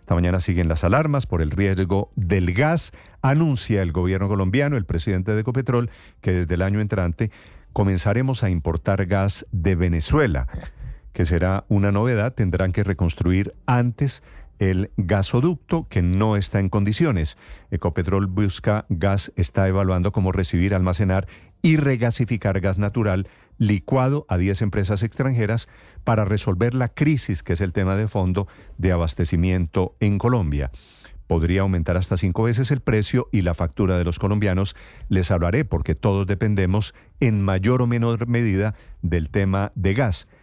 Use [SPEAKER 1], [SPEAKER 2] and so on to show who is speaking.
[SPEAKER 1] Esta mañana siguen las alarmas por el riesgo del gas. Anuncia el gobierno colombiano, el presidente de Ecopetrol, que desde el año entrante comenzaremos a importar gas de Venezuela, que será una novedad. Tendrán que reconstruir antes el gasoducto, que no está en condiciones. Ecopetrol busca gas, está evaluando cómo recibir, almacenar y regasificar gas natural licuado a 10 empresas extranjeras para resolver la crisis, que es el tema de fondo de abastecimiento en Colombia. Podría aumentar hasta 5 veces el precio y la factura de los colombianos. Les hablaré porque todos dependemos en mayor o menor medida del tema de gas.